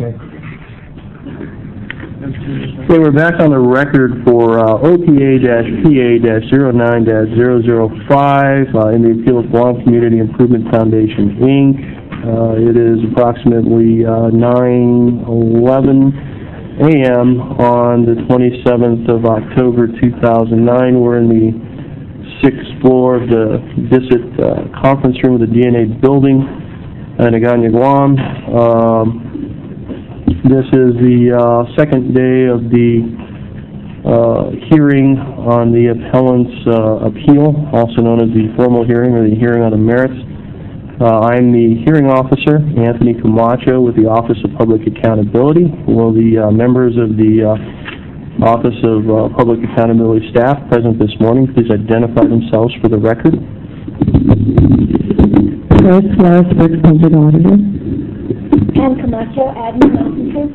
Okay. Okay, we're back on the record for OPA-PA-09-005 in the appeal of Guam Community Improvement Foundation, Inc. It is approximately 9:11 a.m. on the 27th of October 2009. We're in the 6th floor of the Visit conference room of the DNA building in Agana, Guam. This is the second day of the hearing on the appellant's appeal, also known as the formal hearing or the hearing on the merits. I'm the hearing officer, Anthony Camacho, with the Office of Public Accountability. Will the members of the Office of Public Accountability staff present this morning please identify themselves for the record? First, Lois Brooks, Public Auditor. Ann Camacho, Admin Officer.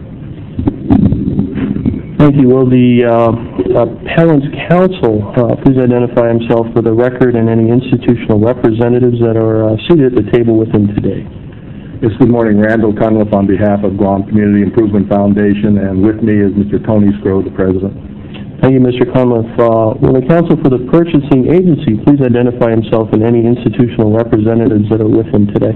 Thank you. Will the appellant's counsel please identify himself for the record and any institutional representatives that are seated at the table with him today? Yes, good morning. Randall Cunliffe on behalf of Guam Community Improvement Foundation, and with me is Mr. Tony Scrow, the president. Thank you, Mr. Cunliffe. Will the counsel for the purchasing agency please identify himself and any institutional representatives that are with him today?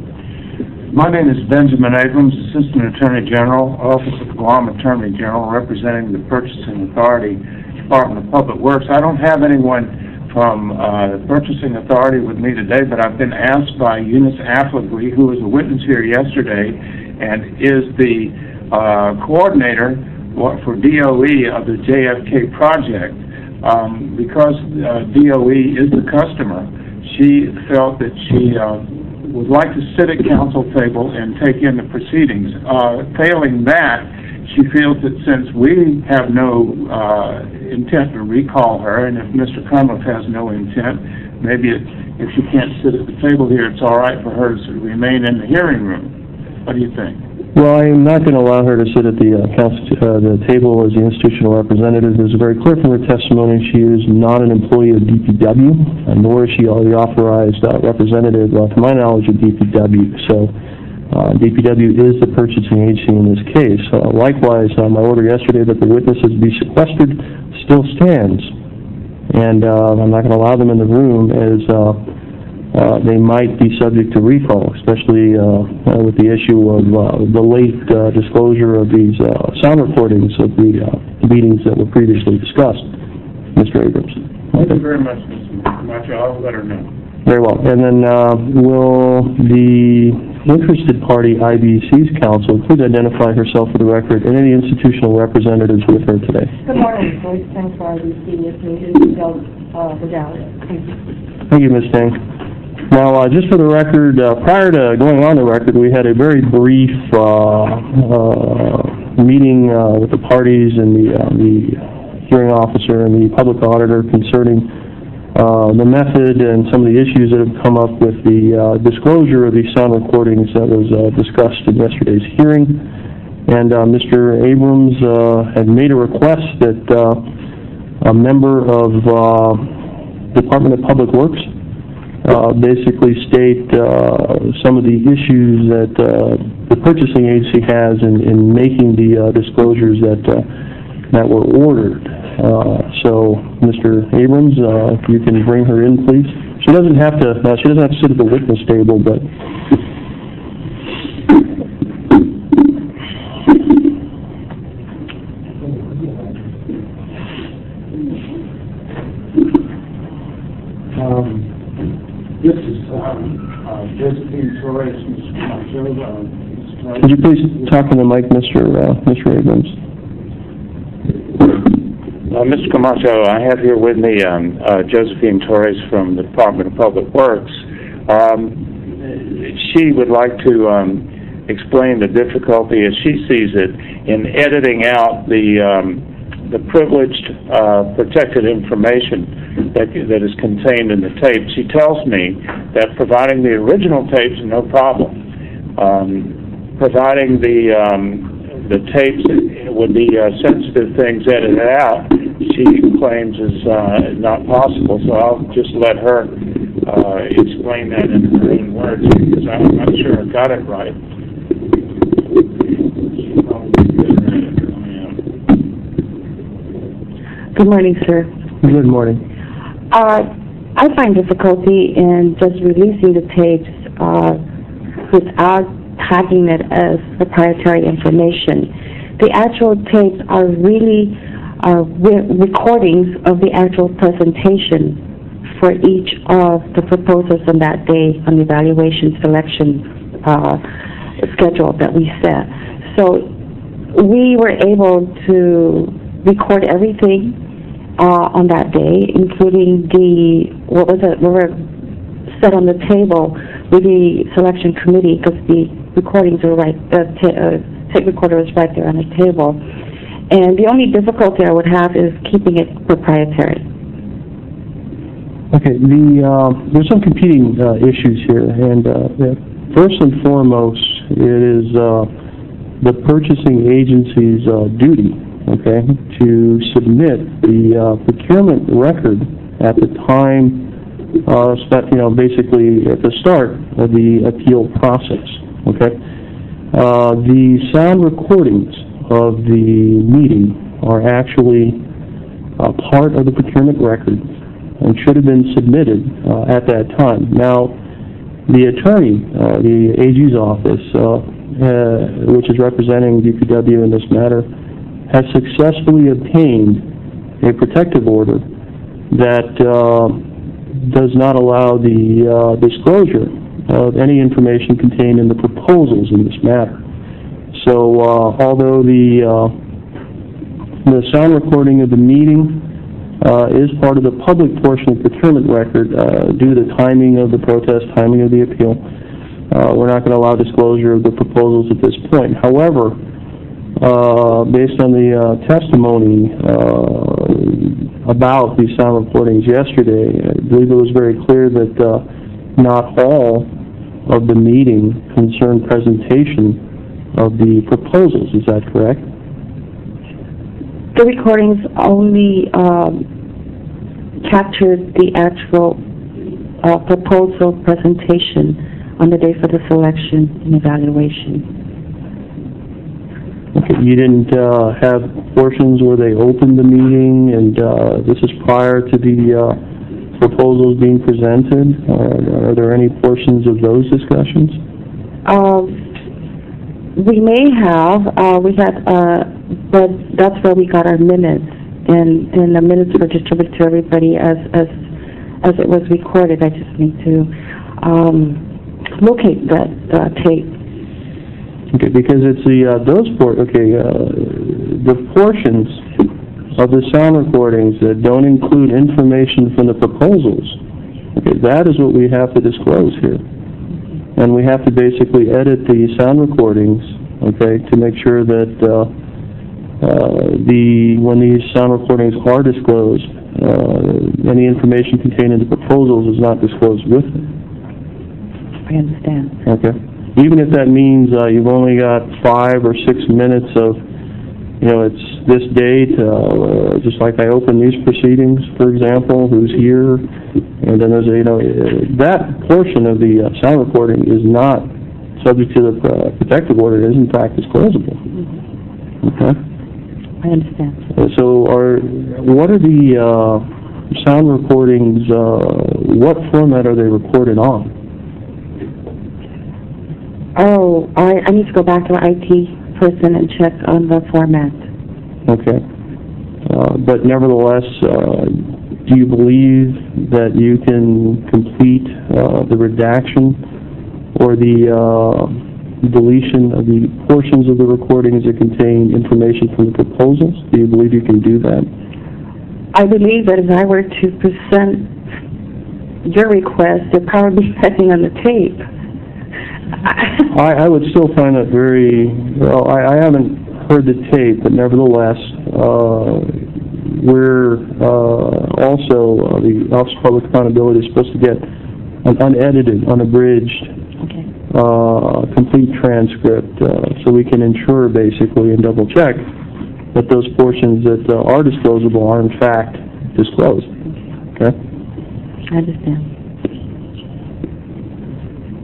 My name is Benjamin Abrams, Assistant Attorney General, Office of Guam Attorney General, representing the Purchasing Authority, Department of Public Works. I don't have anyone from the Purchasing Authority with me today, but I've been asked by Eunice Affligly, who was a witness here yesterday and is the coordinator for DOE of the JFK project. Because DOE is the customer, she felt that she would like to sit at council table and take in the proceedings. Failing that, she feels that since we have no intent to recall her, and if Mr. Cunliffe has no intent, maybe if she can't sit at the table here, it's all right for her to remain in the hearing room. What do you think? Well, I'm not going to allow her to sit at the the table as the institutional representative. It's very clear from her testimony she is not an employee of DPW, nor is she the authorized representative, to my knowledge, of DPW. So DPW is the purchasing agency in this case. Likewise, my order yesterday that the witnesses be sequestered still stands. And I'm not going to allow them in the room as they might be subject to recall, especially with the issue of the late disclosure of these sound recordings of the meetings that were previously discussed. Mr. Abrams. Thank you very much, Mr. Camacho. I'll let her know. Very well. And then will the interested party, IBC's counsel, please identify herself for the record and any institutional representatives with her today? Good morning. Joyce Tang for IBC. With me is Bill Vidalia. Thank you. Thank you, Ms. Tang. Now, just for the record, prior to going on the record, we had a very brief meeting with the parties and the hearing officer and the public auditor concerning the method and some of the issues that have come up with the disclosure of these sound recordings that was discussed in yesterday's hearing. And Mr. Abrams had made a request that a member of Department of Public Works basically state some of the issues that the purchasing agency has in making the disclosures that were ordered. So, Mr. Abrams, if you can bring her in, please. She doesn't have to sit at the witness table, but. This is Josephine Torres, Mr. Camacho. Could you please talk in the mic, Mr. Abrams? Mr. Camacho, I have here with me Josephine Torres from the Department of Public Works. She would like to explain the difficulty, as she sees it, in editing out the privileged, protected information that is contained in the tape. She tells me that providing the original tapes, no problem. Providing the tapes with the sensitive things edited out, she claims is not possible. So I'll just let her explain that in her own words, because I'm not sure I got it right. Good morning, sir. Good morning. I find difficulty in just releasing the tapes without tagging it as proprietary information. The actual tapes are really recordings of the actual presentation for each of the proposals on that day on the evaluation selection schedule that we set. So we were able to record everything on that day, including what were set on the table with the selection committee, because the recordings were right, the tape recorder was right there on the table. And the only difficulty I would have is keeping it proprietary. Okay, there's some competing issues here, and first and foremost, it is the purchasing agency's duty, okay, to submit the procurement record at the time, basically at the start of the appeal process, okay? The sound recordings of the meeting are actually part of the procurement record and should have been submitted at that time. Now, the attorney, the AG's office, which is representing DPW in this matter, has successfully obtained a protective order that does not allow the disclosure of any information contained in the proposals in this matter. So although the sound recording of the meeting is part of the public portion of the procurement record due to the timing of the protest, timing of the appeal, we're not going to allow disclosure of the proposals at this point. However, based on the testimony about these sound recordings yesterday, I believe it was very clear that not all of the meeting concerned presentation of the proposals. Is that correct? The recordings only captured the actual proposal presentation on the day for the selection and evaluation. Okay, you didn't have portions where they opened the meeting, and this is prior to the proposals being presented? Are there any portions of those discussions? We may have. But that's where we got our minutes, and the minutes were distributed to everybody as it was recorded. I just need to locate that tape. Okay, because it's the portions of the sound recordings that don't include information from the proposals. Okay, that is what we have to disclose here, and we have to basically edit the sound recordings, okay, to make sure that when these sound recordings are disclosed, any information contained in the proposals is not disclosed with it. I understand. Okay. Even if that means you've only got 5 or 6 minutes of, it's this date, just like I open these proceedings, for example, who's here, and then there's that portion of the sound recording is not subject to the protective order. It is in fact disclosable. Okay. I understand. So what are the sound recordings, what format are they recorded on? Oh, I need to go back to the IT person and check on the format. Okay. But nevertheless, do you believe that you can complete the redaction or the deletion of the portions of the recordings that contain information from the proposals? Do you believe you can do that? I believe that if I were to present your request, it'd probably be sitting on the tape. I would still find that very, well, I haven't heard the tape, but nevertheless, we're also, the Office of Public Accountability is supposed to get an unedited, unabridged, complete transcript, so we can ensure basically and double check that those portions that are disclosable are in fact disclosed. Okay? I understand.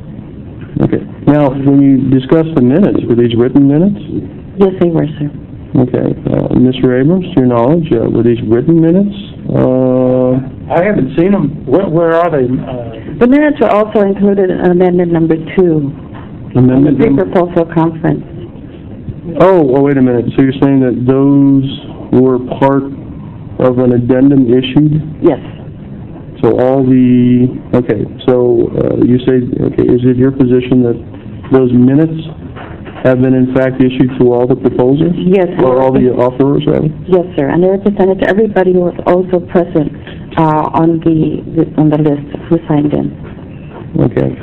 Okay. Now, when you discuss the minutes, were these written minutes? Yes, they were, sir. Okay, Mr. Abrams, to your knowledge, were these written minutes? I haven't seen them. Where are they? The minutes are also included in amendment number 2, the Amendment? pre-proposal conference. Oh, wait a minute, so you're saying that those were part of an addendum issued? Yes. So all the, okay, so you say, okay, is it your position that those minutes have been in fact issued to all the proposals? Yes. Or all the offerers, rather? Yes, sir, and they were presented to everybody who was also present on the list who signed in. Okay.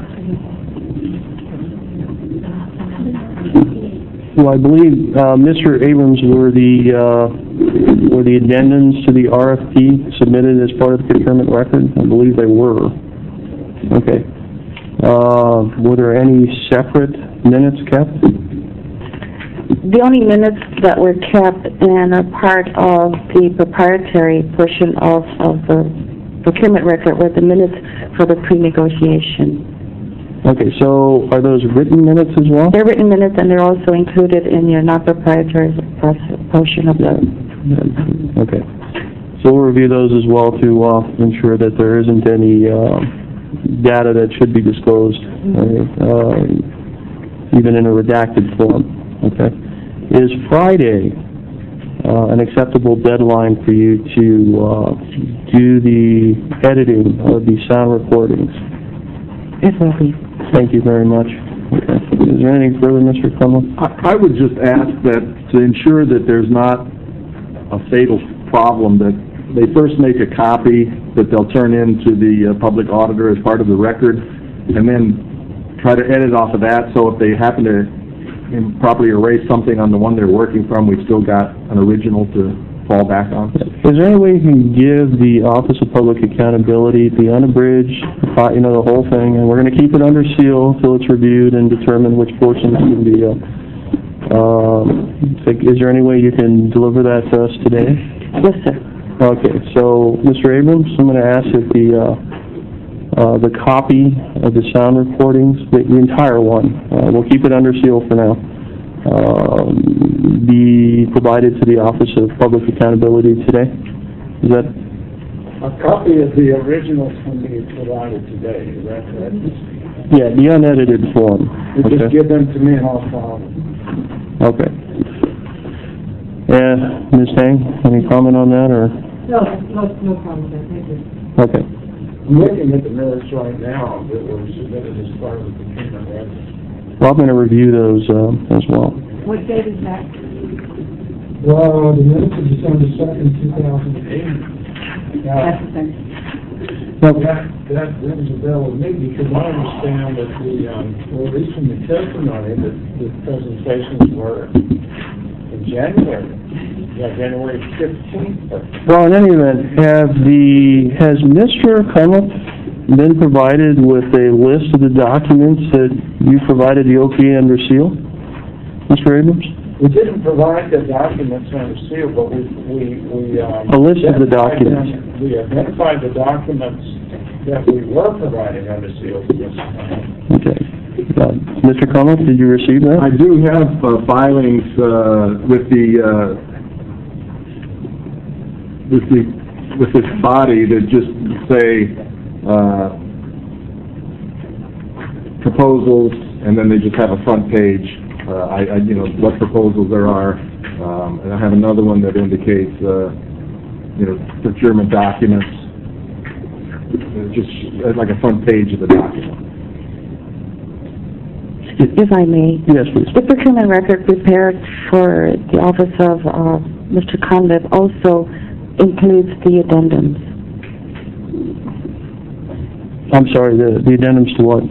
Well, I believe, Mr. Abrams, were the addendums to the RFP submitted as part of the procurement record? I believe they were. Okay. Were there any separate minutes kept? The only minutes that were kept and are part of the proprietary portion of the procurement record were the minutes for the pre-negotiation. Okay, so are those written minutes as well? They're written minutes and they're also included in your non-proprietary portion of the... Okay. So we'll review those as well to ensure that there isn't any data that should be disclosed, even in a redacted form. Okay. Is Friday an acceptable deadline for you to do the editing of the sound recordings? It will be. Thank you very much. Okay. Is there anything further, Mr. Cunliffe? I would just ask that to ensure that there's not a fatal problem, that they first make a copy that they'll turn in to the public auditor as part of the record, and then try to edit off of that, so if they happen to improperly erase something on the one they're working from, we've still got an original to fall back on. Is there any way you can give the Office of Public Accountability the unabridged, the whole thing, and we're going to keep it under seal until it's reviewed and determine which portions can be, is there any way you can deliver that to us today? Yes, sir. Okay, so, Mr. Abrams, I'm going to ask that the copy of the sound recordings, the entire one, we'll keep it under seal for now, be provided to the Office of Public Accountability today? Is that? A copy of the originals can be provided today, is that correct? Yeah, the unedited form. You Okay. just give them to me and I'll file them. Okay. Ms. Tang, any comment on that, or? No problem with that, thank you. Okay. I'm looking at the minutes right now that were submitted as part of the procurement record. Well, I'm going to review those as well. What date is that? Well, the minutes of December 2nd, 2008. That's the thing. That rings a bell with me because I understand that well, at least from the testimony, that the presentations were in January. Yeah, January 15th. Well, in any event, has Mr. Cunliffe been provided with a list of the documents that you provided the OK under seal, Mr. Abrams? We didn't provide the documents under seal, but we A list of the documents. We identified the documents that we were providing under seal. Okay. Mr. Cunliffe, did you receive that? I do have filings with this body that just say proposals, and then they just have a front page. What proposals there are, and I have another one that indicates, procurement documents. Just like a front page of the document. If I may. Yes, please. The procurement record prepared for the office of Mr. Cunliffe also includes the addendums. I'm sorry, the addendums to what?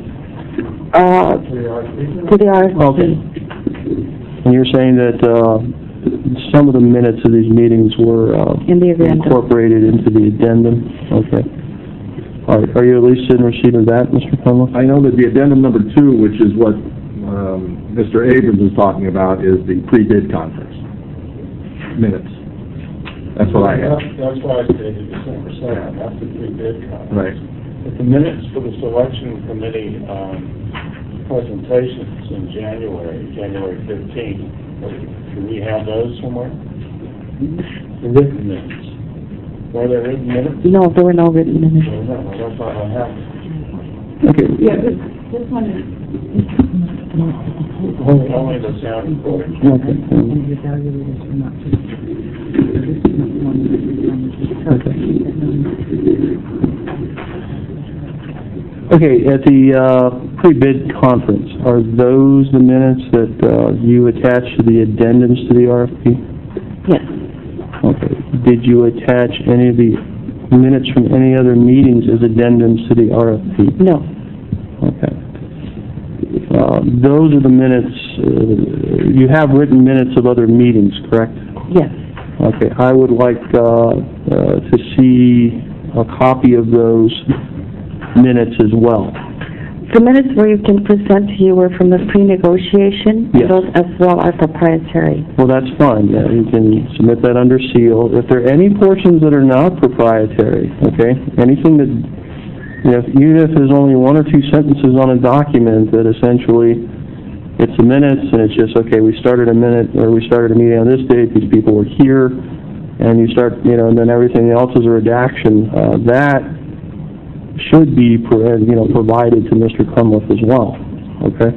To the RFP. Okay. And you're saying that some of the minutes of these meetings were In the addendum. incorporated into the addendum? Okay. All right. Are you at least in receipt of that, Mr. Cunliffe? I know that the addendum number 2, which is what Mr. Abrams is talking about, is the pre-bid conference minutes. That's what I have. That's why I stated December 2nd, that's the pre-bid conference. Right. But the minutes for the selection committee presentations in January 15th, Do we have those somewhere? The written minutes. Were there written minutes? No, there were no written minutes. No, that's not what happened. Okay. Yeah, this one is, Only the sound recording. Okay, at the pre-bid conference, are those the minutes that you attached to the addendums to the RFP? Yes. Okay. Did you attach any of the minutes from any other meetings as addendums to the RFP? No. Okay. Those are the minutes, you have written minutes of other meetings, correct? Yes. Okay, I would like to see a copy of those minutes as well. The minutes where you can present to you were from the pre-negotiation. Yes. Those as well are proprietary. Well, that's fine, yeah, you can submit that under seal. If there are any portions that are not proprietary, okay, anything that, even if there's only one or two sentences on a document that essentially, it's the minutes, and it's just, okay, we started a meeting on this date, these people were here, and you start, and then everything else is a redaction, that should be, provided to Mr. Cunliffe as well, okay?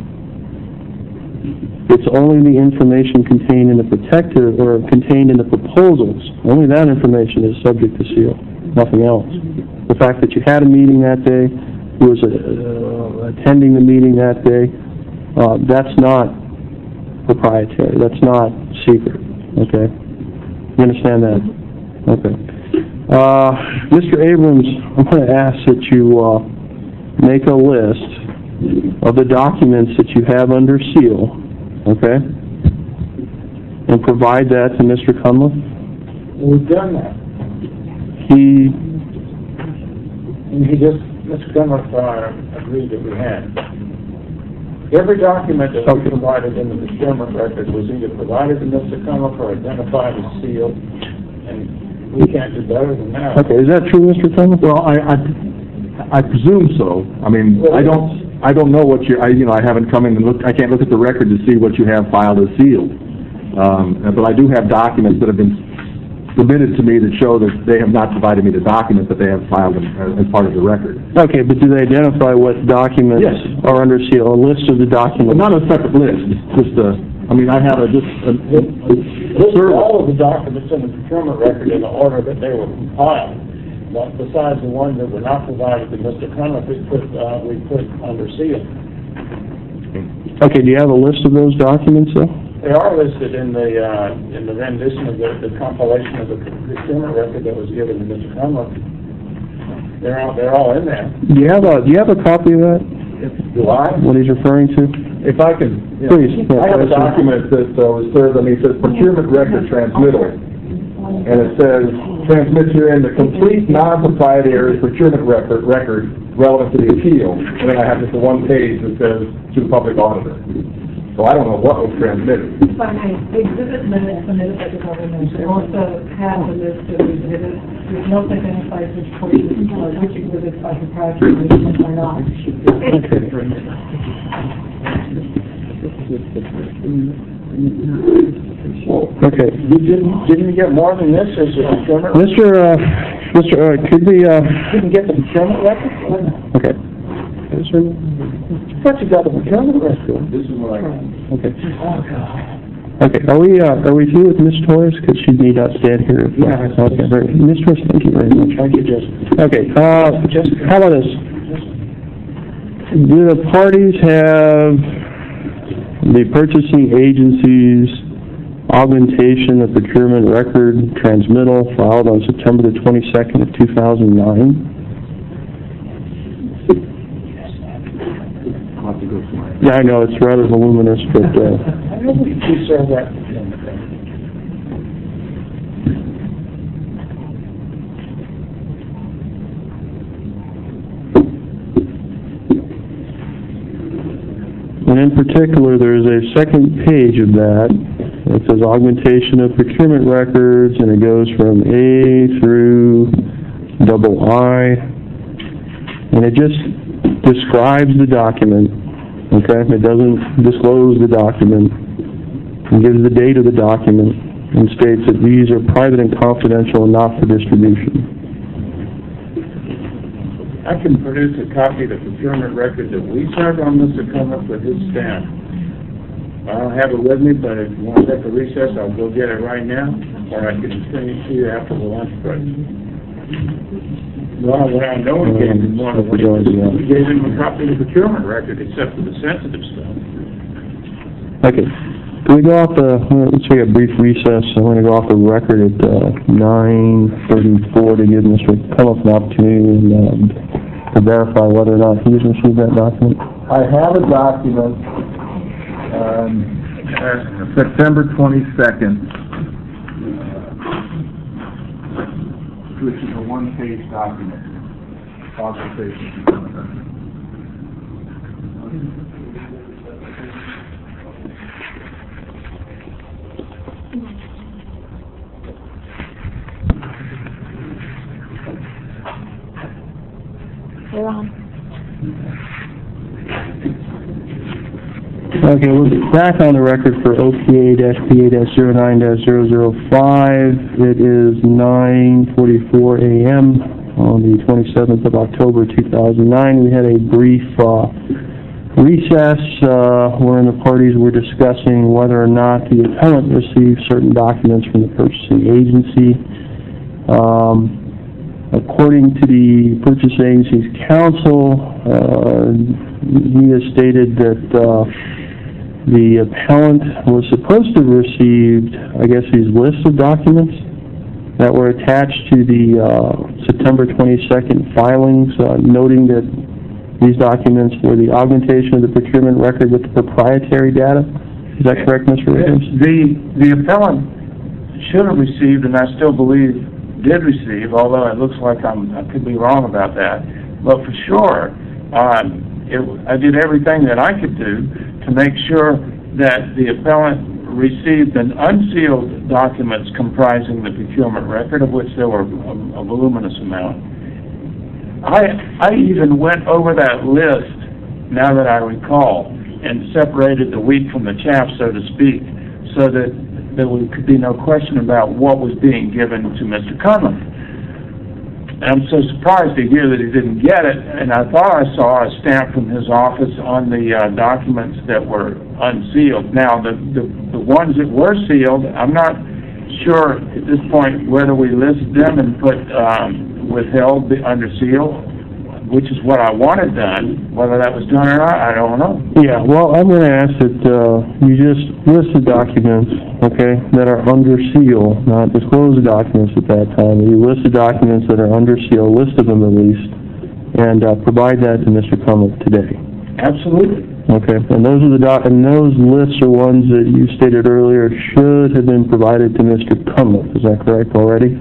It's only the information contained in the contained in the proposals, only that information is subject to seal, nothing else. The fact that you had a meeting that day, who was attending the meeting that day, that's not proprietary, that's not secret, okay? You understand that? Okay. Mr. Abrams, I'm going to ask that you make a list of the documents that you have under seal, okay? And provide that to Mr. Cunliffe. We've done that. Mr. Cunliffe agreed that we had. Every document that we provided in the procurement record was either provided to Mr. Cunliffe or identified as sealed, and we can't do better than that. Okay, is that true, Mr. Cunliffe? Well, I presume so. I mean, I don't know what I haven't come in and looked, I can't look at the record to see what you have filed as sealed. But I do have documents that have been submitted to me that show that they have not provided me the document, but they have filed them as part of the record. Okay, but do they identify what documents Yes. are under seal, a list of the documents? But not a separate list, just I have All of the documents in the procurement record in the order that they were compiled, but besides the ones that were not provided to Mr. Cunliffe, we put under seal. Okay, do you have a list of those documents, though? They are listed in the rendition of the compilation of the procurement record that was given to Mr. Cunliffe. They're all in there. Do you have a copy of that? Do I? What he's referring to? If I can, Please. I have a document that was served on me, it says procurement record transmittal. And it says, transmit herein the complete non-proprietary procurement record relevant to the appeal. And then I have just the one page that says to the public auditor. So I don't know what was transmitted. if I may, exhibit minutes submitted by the government also have a list of exhibits. There's no identifies which portions or which exhibits are proprietary and which ones are not. Okay. Didn't you get more than this as a procurement record? Could we, Didn't get the procurement record? okay. I thought you got the procurement record. This is what I got. Okay. Okay, are we through with Ms. Torres? Because she need not stand here. Yeah. Okay, very, Ms. Torres, thank you very much. Thank you, Jessica. Okay, how about this? Do the parties have the purchasing agency's augmentation of procurement record transmittal filed on September the 22nd of 2009? Yeah, I know, it's rather voluminous, but, I know we said that. and in particular, there's a second page of that. It says augmentation of procurement records, and it goes from A through II, and it just describes the document, okay? It doesn't disclose the document. and gives the date of the document and states that these are private and confidential and not for distribution. I can produce a copy of the procurement record that we served on Mr. Cummiff with his stamp. I don't have it with me, but if you want to take a recess, I'll go get it right now, or I can send it to you after the lunch break. Well, what I know we gave him one of we gave him a copy of the procurement record, except for the sensitive stuff. Okay. Can we go off let's take a brief recess. I'm going to go off the record at 9:34 to give Mr. Cummiff an opportunity to verify whether or not he's received that document. I have a document, September 22nd, which is a one-page document. Authorization. You're on. Okay, we're back on the record for OPA-PA-09-005. It is 9:44 a.m. on the 27th of October, 2009. We had a brief recess wherein the parties were discussing whether or not the appellant received certain documents from the purchasing agency. According to the purchasing agency's counsel, he has stated that the appellant was supposed to have received, I guess, these lists of documents that were attached to the September 22nd filings, noting that these documents were the augmentation of the procurement record with the proprietary data. Is that correct, Mr. Williams? The appellant should have received, and I still believe did receive, although it looks like I could be wrong about that, but for sure, I did everything that I could do to make sure that the appellant received an unsealed documents comprising the procurement record, of which there were a voluminous amount. I even went over that list, now that I recall, and separated the wheat from the chaff, so to speak, so that there could be no question about what was being given to Mr. Cummiff. And I'm so surprised to hear that he didn't get it, and I thought I saw a stamp from his office on the documents that were unsealed. Now, the ones that were sealed, I'm not sure at this point whether we listed them and put withheld under seal, which is what I wanted done. Whether that was done or not, I don't know. Yeah, well, I'm going to ask that you just list the documents, okay, that are under seal, not disclose the documents at that time. You list the documents that are under seal, list of them at least, and provide that to Mr. Cummiff today. Absolutely. Okay, and those are and those lists are ones that you stated earlier should have been provided to Mr. Cummiff. Is that correct already?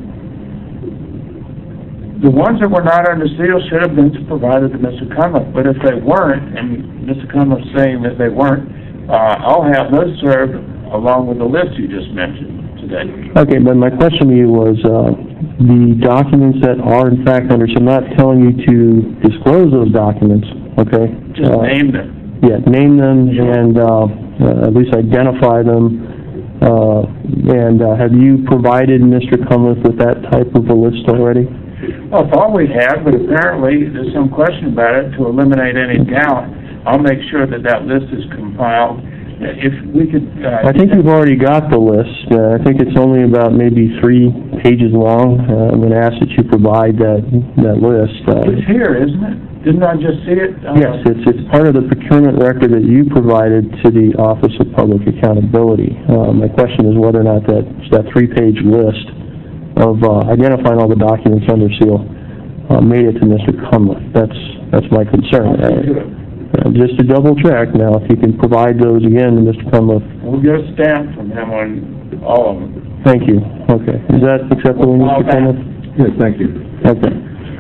The ones that were not under seal should have been provided to Mr. Cummiff, but if they weren't, and Mr. Cummiff's saying that they weren't, I'll have those served along with the list you just mentioned today. Okay, but my question to you was the documents that are in fact under seal. I'm not telling you to disclose those documents, okay? Just name them. Yeah, name them and at least identify them. And have you provided Mr. Cummiff with that type of a list already? Well, I thought we had, but apparently there's some question about it. To eliminate any doubt, I'll make sure that that list is compiled. If we could... I think you've already got the list. I think it's only about maybe 3 pages long. I'm going to ask that you provide that list. It's here, isn't it? Didn't I just see it? Yes, it's part of the procurement record that you provided to the Office of Public Accountability. My question is whether or not that 3-page list of identifying all the documents under seal made it to Mr. Cummiff. That's my concern. Just to double check now, if you can provide those again to Mr. Cummiff. We'll get a stamp from him on all of them. Thank you. Okay. Is that acceptable, Mr. Cummiff? Yes, thank you. Okay.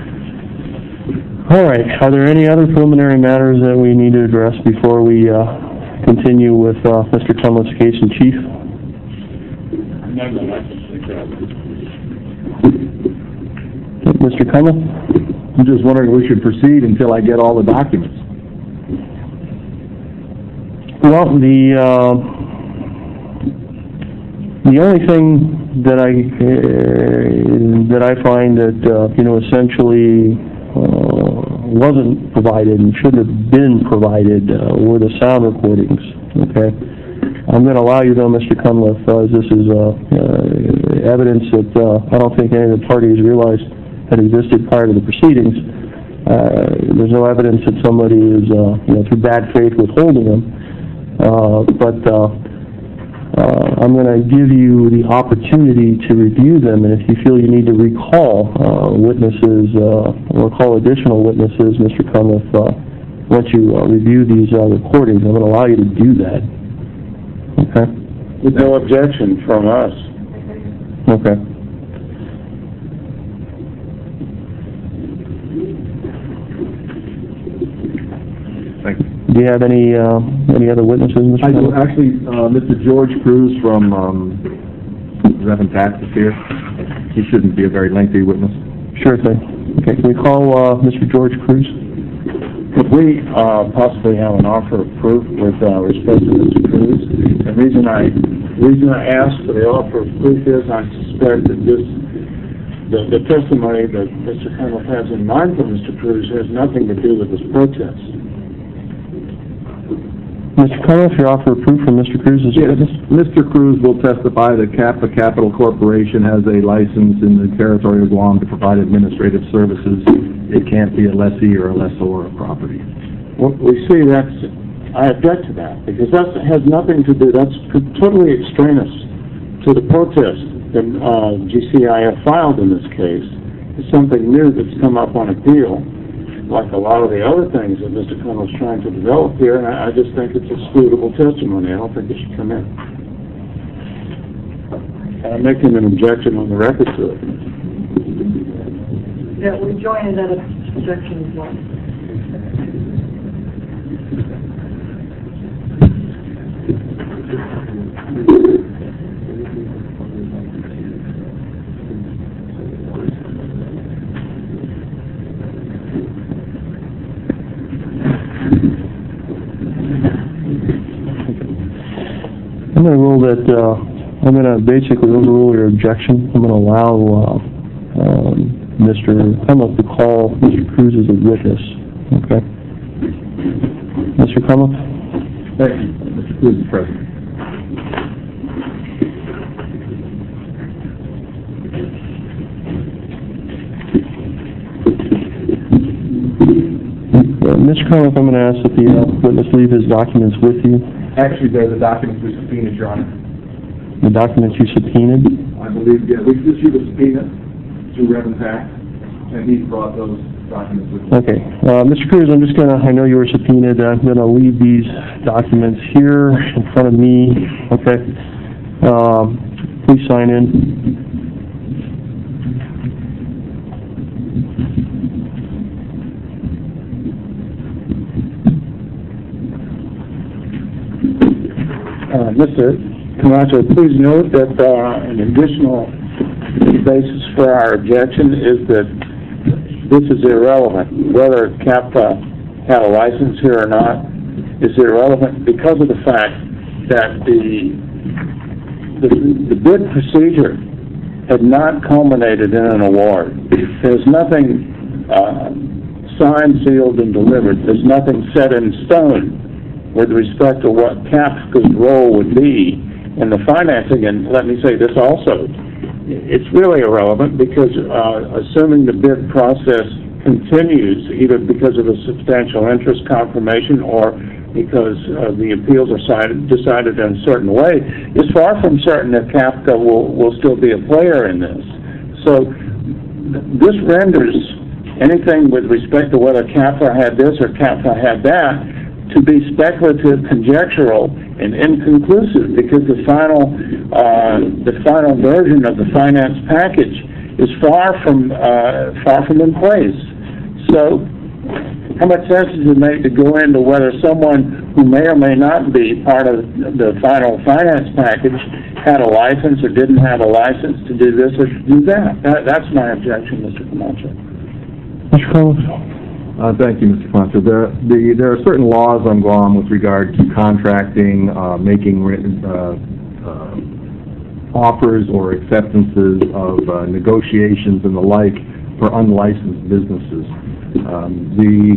All right. Are there any other preliminary matters that we need to address before we continue with Mr. Cummiff's case in chief? No, I can think of it. Mr. Cummiff? I'm just wondering if we should proceed until I get all the documents. Well, The only thing that I find that, essentially wasn't provided and shouldn't have been provided were the sound recordings, okay? I'm going to allow you, though, Mr. Cunliffe, as this is evidence that I don't think any of the parties realized had existed prior to the proceedings. There's no evidence that somebody is, through bad faith withholding them. I'm going to give you the opportunity to review them, and if you feel you need to recall witnesses or call additional witnesses, Mr. Cunliffe, once you review these recordings, I'm going to allow you to do that. Okay? With no objection from us. Okay. Thank you. Do you have any other witnesses, Mr. I do. Cunliffe? Actually, Mr. George Cruz from Reverend Tax is here. He shouldn't be a very lengthy witness. Sure thing. Okay, can we call Mr. George Cruz? Could we possibly have an offer of proof with respect to Mr. Cruz? The reason I asked for the offer of proof is I suspect that the testimony that Mr. Cunliffe has in mind for Mr. Cruz has nothing to do with this protest. Mr. Cunliffe, your offer of proof from Mr. Cruz is witness? Mr. Cruz will testify that Kappa Capital Corporation has a license in the territory of Guam to provide administrative services. It can't be a lessee or a lessor of property. Well, we see I object to that, because that has nothing to do, that's totally extraneous to the protest that GCIF filed in this case. It's something new that's come up on appeal, like a lot of the other things that Mr. Cunliffe's trying to develop here, and I just think it's excludable testimony. I don't think it should come in. And I'm making an objection on the record to it. Yeah, we join in that objection as well. I'm going to rule that, I'm going to basically overrule your objection. I'm going to allow Mr. Cunliffe to call Mr. Cruz as a witness. Okay? Mr. Cunliffe? Thank you. Mr. Cruz is present. Mr. Cunliffe, I'm going to ask that the witness leave his documents with you. Actually, they're the documents we subpoenaed, Your Honor. The documents you subpoenaed? I believe, yeah, we issued a subpoena to Reverend Tax, and he brought those documents with him. Okay. Mr. Cruz, I'm just going to, I know you were subpoenaed, I'm going to leave these documents here in front of me. Okay. Please sign in. Mr. Camacho, please note that an additional basis for our objection is that this is irrelevant. Whether CAPTA had a license here or not is irrelevant because of the fact that the bid procedure had not culminated in an award. There's nothing signed, sealed, and delivered. There's nothing set in stone with respect to what CAPTA's role would be in the financing. And let me say this also, it's really irrelevant because assuming the bid process continues, either because of a substantial interest confirmation or because the appeals are decided in a certain way, it's far from certain that CAPTA will still be a player in this. So this renders anything with respect to whether CAPTA had this or CAPTA had that to be speculative, conjectural, and inconclusive, because the final version of the finance package is far from in place. So, how much sense does it make to go into whether someone who may or may not be part of the final finance package had a license or didn't have a license to do this or to do that? That's my objection, Mr. Camacho. Mr. Cunliffe? Thank you, Mr. Camacho. There are certain laws on Guam with regard to contracting, making offers or acceptances of negotiations and the like for unlicensed businesses. The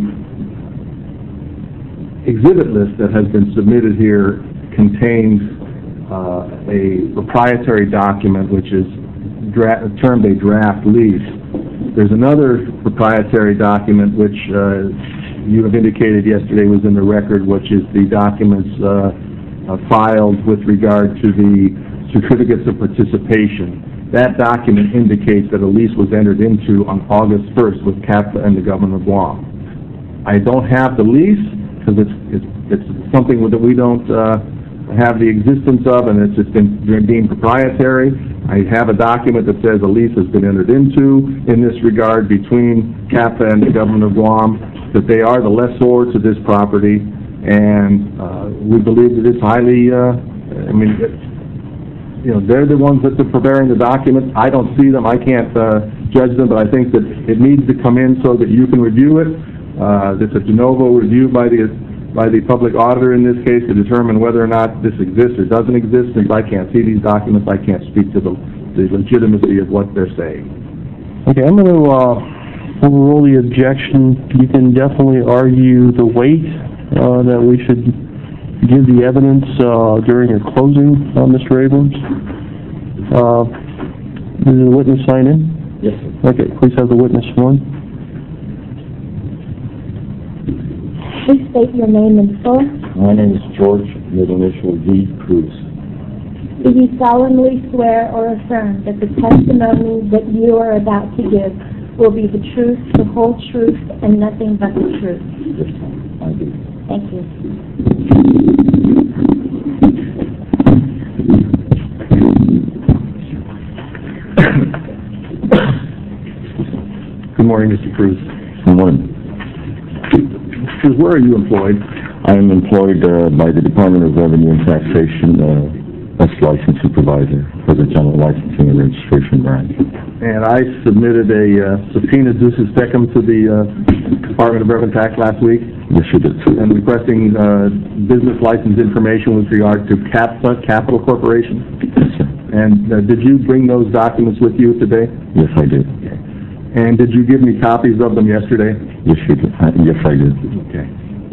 exhibit list that has been submitted here contains a proprietary document which is termed a draft lease. There's another proprietary document which you have indicated yesterday was in the record, which is the documents filed with regard to the certificates of participation. That document indicates that a lease was entered into on August 1st with CAPTA and the government of Guam. I don't have the lease because it's something that we don't have the existence of, and it's just been deemed proprietary. I have a document that says a lease has been entered into in this regard between CAPTA and the government of Guam, that they are the lessor to this property, and we believe that it's highly, they're the ones that are preparing the documents. I don't see them, I can't judge them, but I think that it needs to come in so that you can review it. It's a de novo review by the public auditor in this case to determine whether or not this exists or doesn't exist. Since I can't see these documents, I can't speak to the legitimacy of what they're saying. Okay, I'm going to overrule the objection. You can definitely argue the weight that we should give the evidence during your closing, Mr. Abrams. Does the witness sign in? Yes, sir. Okay, please have the witness sworn. Please state your name and full. My name is George, middle initial D. Cruz. Do you solemnly swear or affirm that the testimony that you are about to give will be the truth, the whole truth, and nothing but the truth? Yes, I do. Thank you. Good morning, Mr. Cruz. Good morning. Mr. Cruz, where are you employed? I am employed by the Department of Revenue and Taxation as license supervisor for the General Licensing and Registration Branch. And I submitted a subpoena ducis tecum to the Department of Revenue and Tax last week, Yes, you did, sir. and requesting business license information with regard to CAPTA, Capital Corporation. Yes, sir. And did you bring those documents with you today? Yes, I did. And did you give me copies of them yesterday? Yes, you did. Yes, I did. Okay.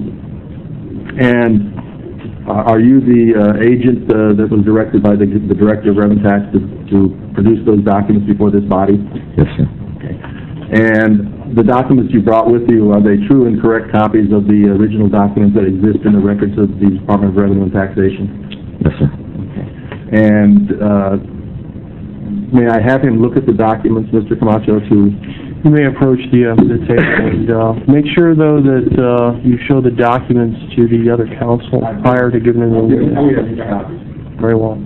And are you the agent that was directed by the Director of Revenue Tax to produce those documents before this body? Yes, sir. Okay. And the documents you brought with you, are they true and correct copies of the original documents that exist in the records of the Department of Revenue and Taxation? Yes, sir. Okay. And may I have him look at the documents, Mr. Camacho, to... You may approach the table and make sure, though, that you show the documents to the other counsel prior to giving them the witness. Very well.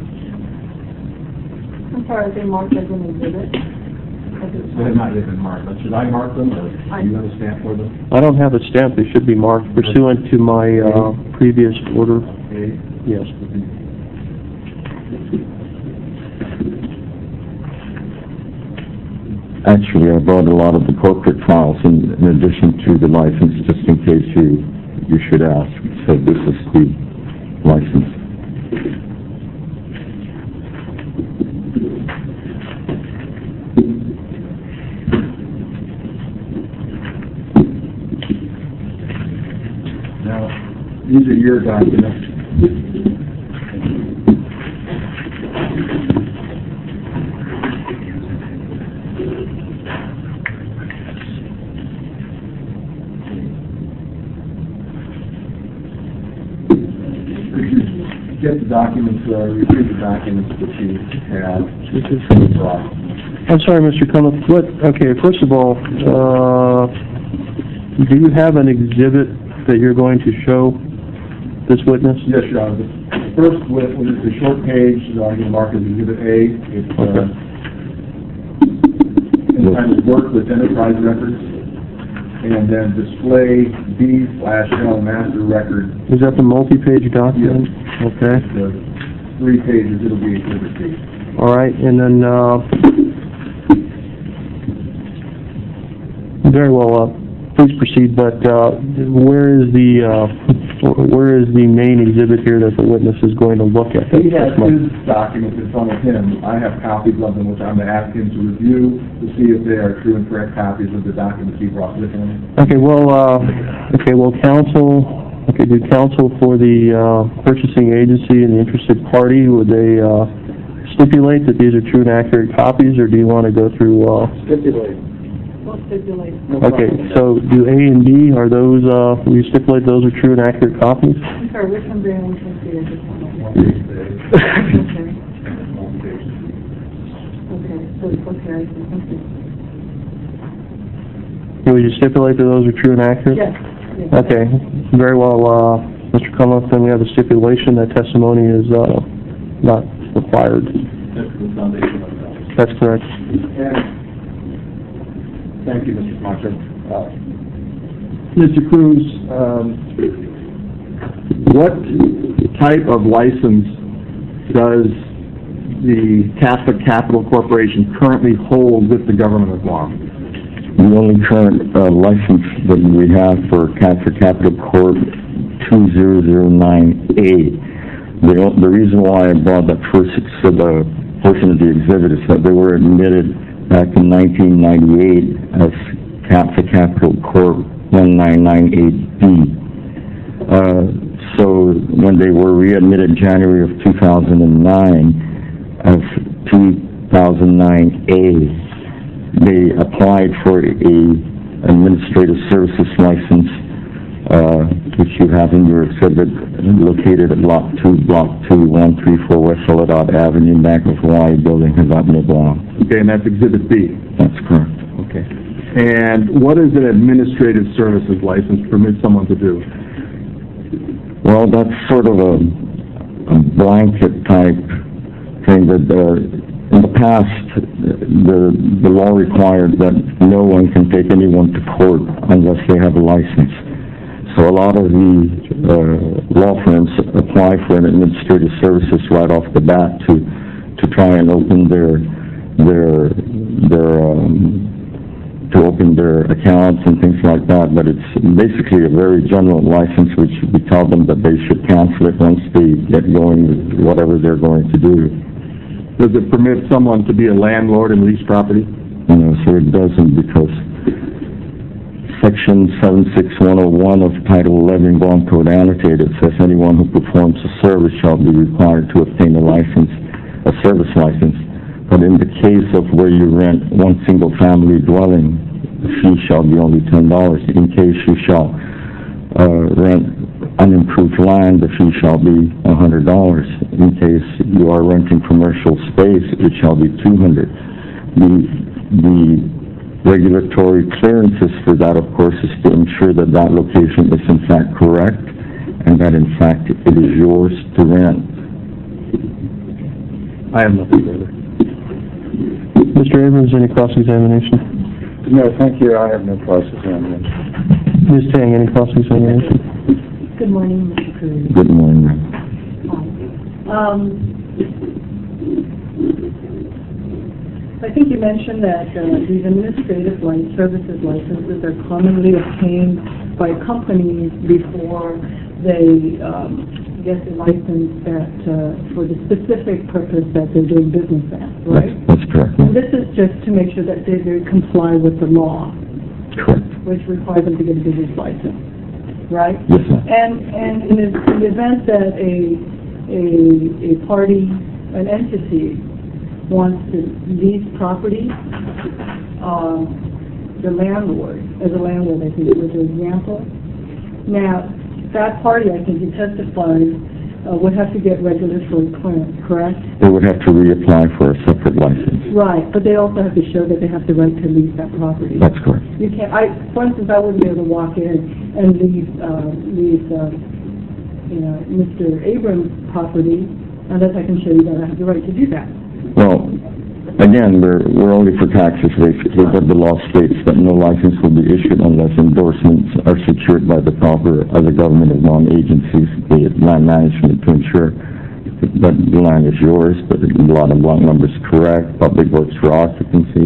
I'm sorry, they marked as an exhibit. They have not yet been marked, but should I mark them, or do you have a stamp for them? I don't have a stamp. They should be marked pursuant to my previous order. Okay. Yes. Actually, I brought a lot of the corporate files in addition to the license, just in case you should ask. So this is the license. Now, these are your documents. Get the documents, retrieve the documents that you have. I'm sorry, Mr. Cunliffe. Okay, first of all, do you have an exhibit that you're going to show this witness? Yes, Your Honor. The first witness is the short page, I'm going to mark as Exhibit A. It's entitled Work with Enterprise Records, and then Display B/L Master Record. Is that the multi-page document? Yes. Okay. The 3 pages, it'll be Exhibit B. All right, and then, very well, please proceed, but where is the main exhibit here that the witness is going to look at? He has his documents in front of him. I have copies of them, which I'm going to ask him to review to see if they are true and correct copies of the documents he brought with him. Okay, well, counsel, do counsel for the purchasing agency and the interested party, would they stipulate that these are true and accurate copies, or do you want to go through... Stipulate. We'll stipulate. Okay, so do A and B, are those, will you stipulate those are true and accurate copies? I'm sorry, which one's there? Which one's there? Okay, so, okay, thank you. Would you stipulate that those are true and accurate? Yes. Okay, very well, Mr. Cunliffe, then we have a stipulation that testimony is not required. That's correct. Thank you, Mr. Poncho. Mr. Cruz, what type of license does the Catholic Capital Corporation currently hold with the government of Guam? The only current license that we have for Catholic Capital Corp. 2009A. The reason why I brought that first portion of the exhibit is that they were admitted back in 1998 as Catholic Capital Corp. 1998B. So when they were readmitted January of 2009 as 2009A, they applied for a administrative services license, which you have in your exhibit, located at Block 2134 West Soledad Avenue, Bank of Hawaii Building, Havana, Guam. Okay, and that's Exhibit B. That's correct. Okay. And what does an administrative services license permit someone to do? Well, that's sort of a blanket type thing that in the past, the law required that no one can take anyone to court unless they have a license. So a lot of the law firms apply for an administrative services right off the bat to try and open their accounts and things like that. But it's basically a very general license, which we tell them that they should cancel it once they get going with whatever they're going to do. Does it permit someone to be a landlord and lease property? No, sir, it doesn't, because Section 76101 of Title 11 Guam Code Annotated says anyone who performs a service shall be required to obtain a service license. But in the case of where you rent one single family dwelling, the fee shall be only $10. In case you shall rent unimproved land, the fee shall be $100. In case you are renting commercial space, it shall be $200. The regulatory clearances for that, of course, is to ensure that that location is in fact correct and that in fact it is yours to rent. I have nothing further. Mr. Abrams, any cross-examination? No, thank you. I have no cross-examination. Ms. Tang, any cross-examination? Good morning, Mr. Cruz. Good morning, ma'am. I think you mentioned that these administrative services licenses are commonly obtained by companies before they get the license that for the specific purpose that they're doing business at, right? That's correct. And this is just to make sure that they comply with the law, Correct. which requires them to get a business license, right? Yes, ma'am. And in the event that a party, an entity, wants to lease property, the landlord, as a landlord, I think was an example. Now, that party, I think you testified, would have to get regulatory clearance, correct? They would have to reapply for a separate license. Right, but they also have to show that they have the right to lease that property. That's correct. You can't. For instance, I wouldn't be able to walk in and lease Mr. Abrams' property unless I can show you that I have the right to do that. Well, again, we're only for taxes, basically, but the law states that no license will be issued unless endorsements are secured by the proper other government of Guam agencies, be it land management, to ensure that the land is yours, that the lot and block number is correct, public works for occupancy,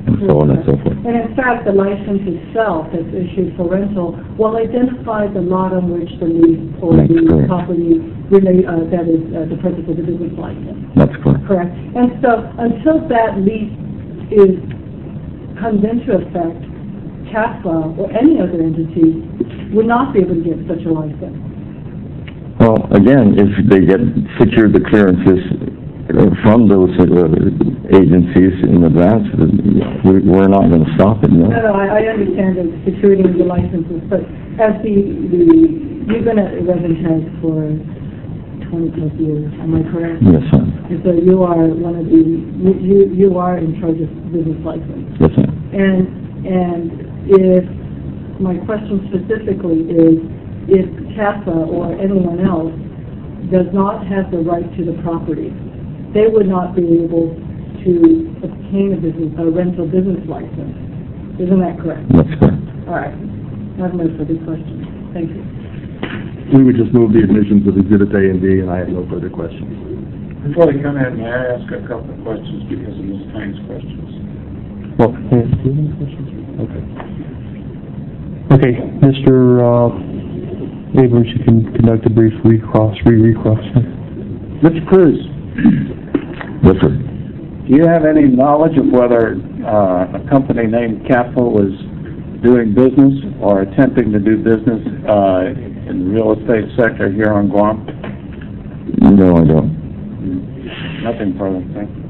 and so on and so forth. And in fact, the license itself that's issued for rental will identify the lot on which the lease or That's the correct. property that is the purpose of the business license. That's correct. Correct. And so until that lease comes into effect, CAFA or any other entity would not be able to get such a license. Well, again, if they secure the clearances from those agencies in advance, we're not going to stop it, no? No, I understand the security of the licenses, but as you've been at Revenue for 20-plus years, am I correct? Yes, ma'am. And so you are one of you are in charge of business license. Yes, ma'am. And if, my question specifically is, if CAFA or anyone else does not have the right to the property, they would not be able to obtain a rental business license. Isn't that correct? That's correct. All right. I have no further questions. Thank you. We would just move the admissions of Exhibits A and B, and I have no further questions. Before you come in, may I ask a couple of questions because of Ms. Tang's questions? Well, do you have any questions? Okay. Okay, Mr. Abrams, you can conduct a brief recross. Mr. Cruz, Yes, sir. do you have any knowledge of whether a company named CAFA was doing business or attempting to do business in the real estate sector here on Guam? No, I don't. Nothing further, thank you.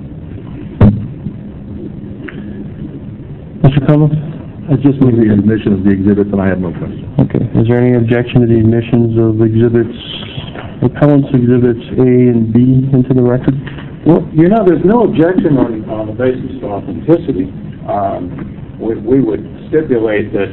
Mr. Cummings? I just move the admission of the exhibits, and I have no questions. Okay, is there any objection to the admissions of appellant's exhibits A and B into the record? Well, you know, there's no objection on the basis of authenticity. We would stipulate that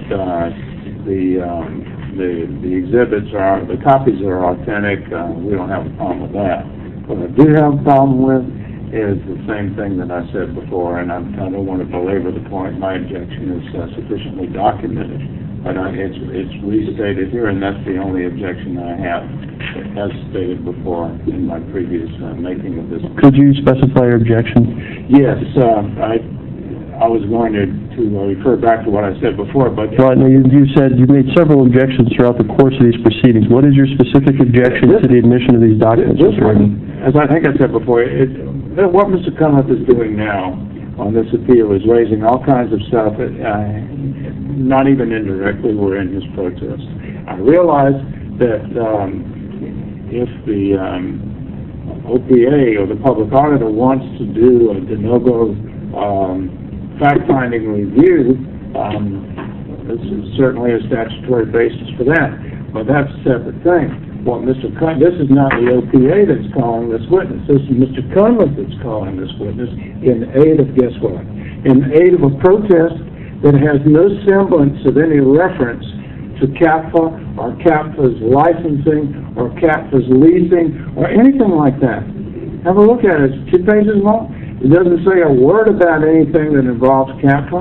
the exhibits the copies are authentic. We don't have a problem with that. What I do have a problem with is the same thing that I said before, and I don't want to belabor the point. My objection is sufficiently documented, but it's restated here, and that's the only objection I have, as stated before in my previous making of this. Could you specify your objection? Yes, I was going to refer back to what I said before, but Well, no, you said you made several objections throughout the course of these proceedings. What is your specific objection to the admission of these documents? this one, as I think I said before, what Mr. Cunliffe is doing now on this appeal is raising all kinds of stuff that, not even indirectly, were in his protest. I realize that if the OPA or the public auditor wants to do a de novo fact-finding review, this is certainly a statutory basis for that, but that's a separate thing. Well, this is not the OPA that's calling this witness. This is Mr. Cunliffe that's calling this witness in aid of, guess what? In aid of a protest that has no semblance of any reference to CAFA or CAFA's licensing or CAFA's leasing or anything like that. Have a look at it. It's 2 pages long. It doesn't say a word about anything that involves CAFA,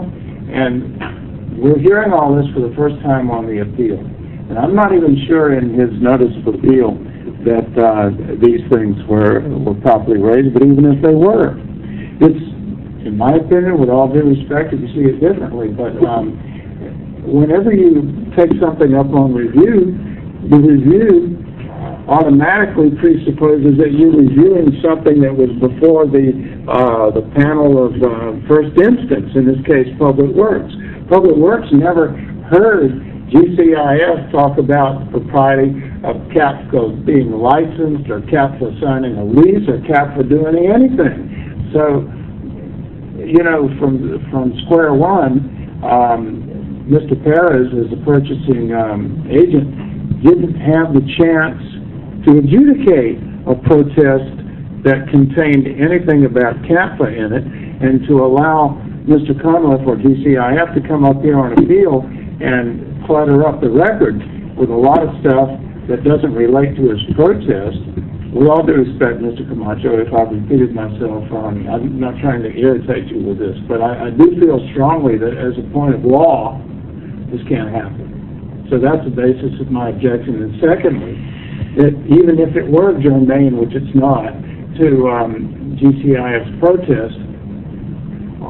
and we're hearing all this for the first time on the appeal. And I'm not even sure in his notice of appeal that these things were properly raised, but even if they were, it's, in my opinion, with all due respect, if you see it differently, but whenever you take something up on review, the review automatically presupposes that you're reviewing something that was before the panel of first instance, in this case, Public Works. Public Works never heard GCIF talk about the propriety of CAFA being licensed or CAFA signing a lease or CAFA doing anything. So, you know, from square one, Mr. Perez, as a purchasing agent, didn't have the chance to adjudicate a protest that contained anything about CAFA in it, and to allow Mr. Cunliffe or GCIF to come up here on appeal and clutter up the record with a lot of stuff that doesn't relate to his protest. With all due respect, Mr. Camacho, if I've repeated myself, I'm not trying to irritate you with this, but I do feel strongly that as a point of law, this can't happen. So that's the basis of my objection. And secondly, that even if it were germane, which it's not, to GCIF's protest,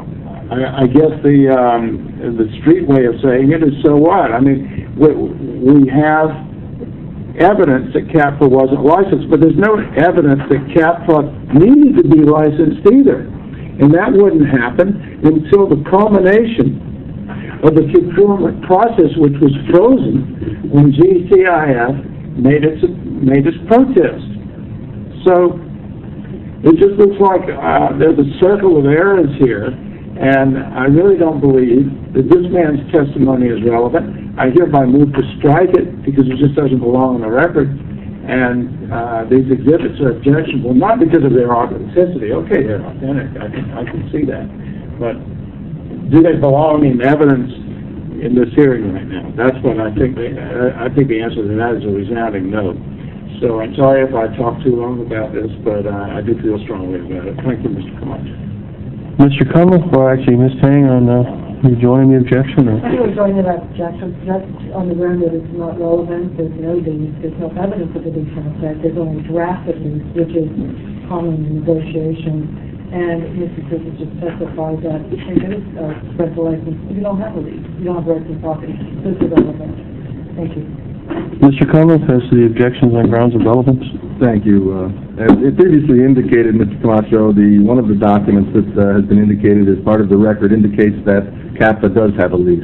I guess the street way of saying it is, so what? I mean, we have evidence that CAPFA wasn't licensed, but there's no evidence that CAPFA needed to be licensed either. And that wouldn't happen until the culmination of the procurement process, which was frozen when GCIF made its protest. So it just looks like there's a circle of errors here, and I really don't believe that this man's testimony is relevant. I hereby move to strike it because it just doesn't belong on the record, and these exhibits are objectionable, not because of their authenticity. Okay, they're authentic, I can see that, but do they belong in evidence in this hearing right now? That's what I think. I think the answer to that is a resounding no. So I'm sorry if I talked too long about this, but I do feel strongly about it. Thank you, Mr. Camacho. Mr. Cunliffe, or actually Ms. Tang, you joining the objection? Or? I think we're joining that objection, just on the ground that it's not relevant, there's no lease, there's no evidence of the lease in effect, there's only drafted lease, which is common in negotiations, and Mr. Cruz has just testified that if you get a rental license, you don't have a lease, you don't have rights and property, this is relevant. Thank you. Mr. Cunliffe, as to the objections on grounds of relevance? Thank you. As it previously indicated, Mr. Camacho, one of the documents that has been indicated as part of the record indicates that CAPFA does have a lease.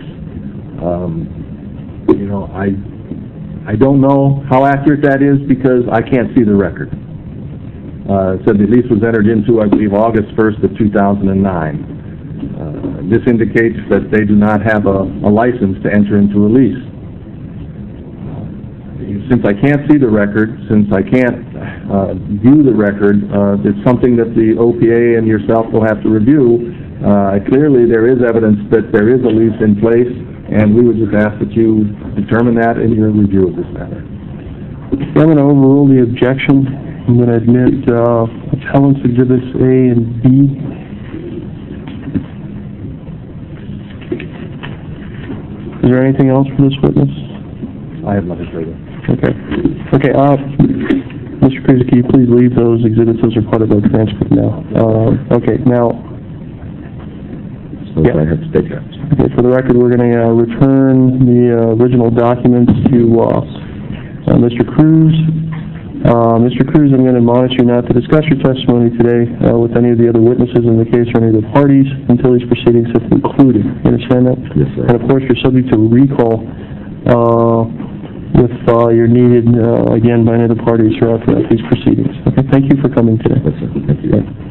I don't know how accurate that is because I can't see the record. It said the lease was entered into, I believe, August 1st of 2009. This indicates that they do not have a license to enter into a lease. Since I can't see the record, since I can't view the record, it's something that the OPA and yourself will have to review. Clearly, there is evidence that there is a lease in place, and we would just ask that you determine that in your review of this matter. I'm going to overrule the objection. I'm going to admit appellants exhibits A and B. Is there anything else for this witness? I have nothing further. Okay. Okay, Mr. Cruz, can you please leave those exhibits? Those are part of our transcript now. Okay, now... So I have to take that. Okay, for the record, we're going to return the original documents to Mr. Cruz. Mr. Cruz, I'm going to admonish you not to discuss your testimony today with any of the other witnesses in the case or any of the parties until these proceedings have concluded. You understand that? Yes, sir. And of course, you're subject to recall if you're needed again by any of the parties throughout these proceedings. Okay, thank you for coming today. Yes, sir. Thank you.